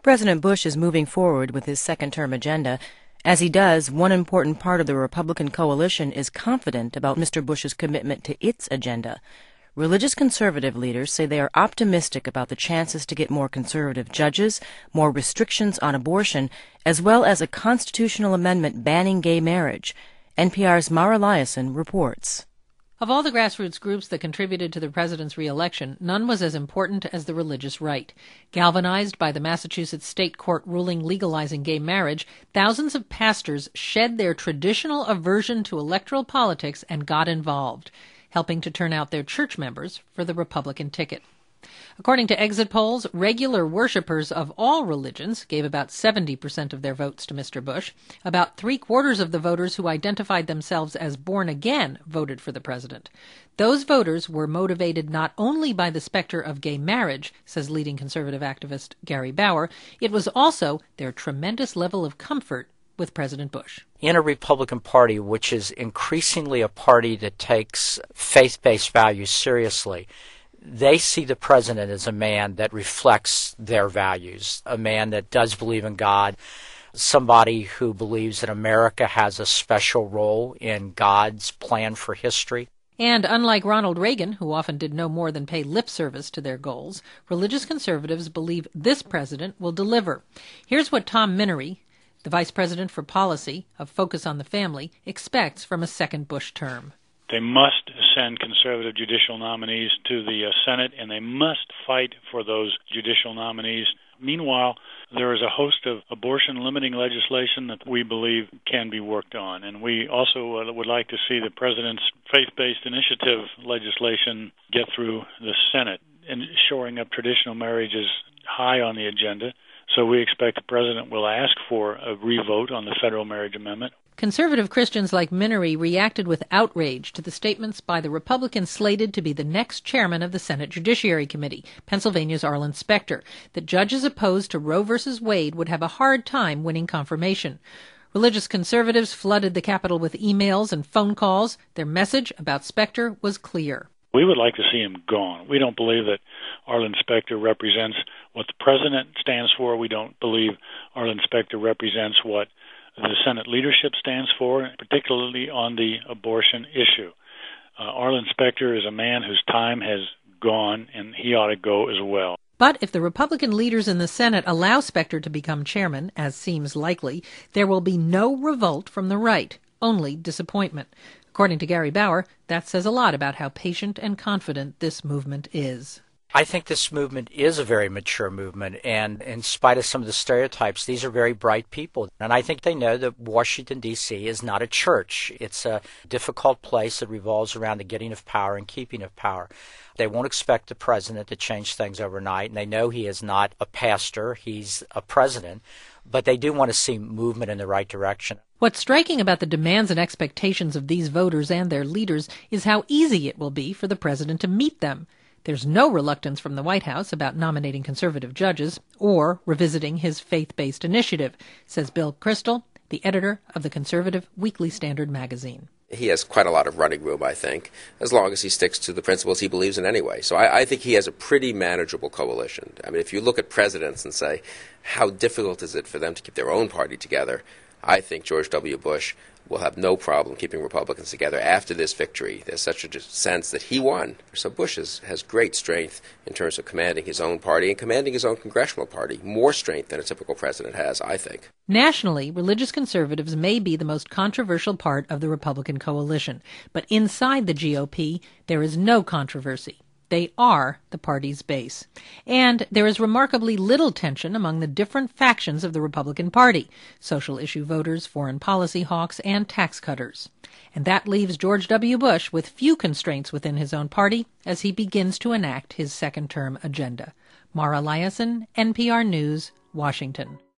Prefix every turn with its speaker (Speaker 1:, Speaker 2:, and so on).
Speaker 1: President Bush is moving forward with his second-term agenda. As he does, one important part of the Republican coalition is confident about Mr. Bush's commitment to its agenda. Religious conservative leaders say they are optimistic about the chances to get more conservative judges, more restrictions on abortion, as well as a constitutional amendment banning gay marriage. NPR's Mara Liasson reports.
Speaker 2: Of all the grassroots groups that contributed to the president's re-election, none was as important as the religious right. Galvanized by the Massachusetts state court ruling legalizing gay marriage, thousands of pastors shed their traditional aversion to electoral politics and got involved, helping to turn out their church members for the Republican ticket. According to exit polls, regular worshipers of all religions gave about 70% of their votes to Mr. Bush. About three-quarters of the voters who identified themselves as born again voted for the president. Those voters were motivated not only by the specter of gay marriage, says leading conservative activist Gary Bauer, it was also their tremendous level of comfort with President Bush.
Speaker 3: In a Republican Party, which is increasingly a party that takes faith-based values seriously, they see the president as a man that reflects their values, a man that does believe in God, somebody who believes that America has a special role in God's plan for history.
Speaker 2: And unlike Ronald Reagan, who often did no more than pay lip service to their goals, religious conservatives believe this president will deliver. Here's what Tom Miniry, the vice president for policy of Focus on the Family, expects from a second Bush term.
Speaker 4: They must send conservative judicial nominees to the Senate, and they must fight for those judicial nominees. Meanwhile, there is a host of abortion-limiting legislation that we believe can be worked on. And we also would like to see the president's faith-based initiative legislation get through the Senate. And shoring up traditional marriage is high on the agenda. So we expect the president will ask for a revote on the federal marriage amendment.
Speaker 2: Conservative Christians like Miniry reacted with outrage to the statements by the Republican slated to be the next chairman of the Senate Judiciary Committee, Pennsylvania's Arlen Specter, that judges opposed to Roe v. Wade would have a hard time winning confirmation. Religious conservatives flooded the Capitol with emails and phone calls. Their message about Specter was clear.
Speaker 4: We would like to see him gone. We don't believe that Arlen Specter represents what the president stands for. We don't believe Arlen Specter represents what the Senate leadership stands for, particularly on the abortion issue. Arlen Specter is a man whose time has gone, and he ought to go as well.
Speaker 2: But if the Republican leaders in the Senate allow Specter to become chairman, as seems likely, there will be no revolt from the right, only disappointment. According to Gary Bauer, that says a lot about how patient and confident this movement is.
Speaker 3: I think this movement is a very mature movement, and in spite of some of the stereotypes, these are very bright people. And I think they know that Washington, D.C. is not a church. It's a difficult place that revolves around the getting of power and keeping of power. They won't expect the president to change things overnight, and they know he is not a pastor, he's a president, but they do want to see movement in the right direction.
Speaker 2: What's striking about the demands and expectations of these voters and their leaders is how easy it will be for the president to meet them. There's no reluctance from the White House about nominating conservative judges or revisiting his faith-based initiative, says Bill Kristol, the editor of the conservative Weekly Standard magazine.
Speaker 5: He has quite a lot of running room, I think, as long as he sticks to the principles he believes in anyway. So I think he has a pretty manageable coalition. I mean, if you look at presidents and say, how difficult is it for them to keep their own party together, I think George W. Bush will have no problem keeping Republicans together after this victory. There's such a sense that he won. So Bush has great strength in terms of commanding his own party and commanding his own congressional party, more strength than a typical president has, I think.
Speaker 2: Nationally, religious conservatives may be the most controversial part of the Republican coalition, but inside the GOP, there is no controversy. They are the party's base. And there is remarkably little tension among the different factions of the Republican Party, social issue voters, foreign policy hawks, and tax cutters. And that leaves George W. Bush with few constraints within his own party as he begins to enact his second-term agenda. Mara Liasson, NPR News, Washington.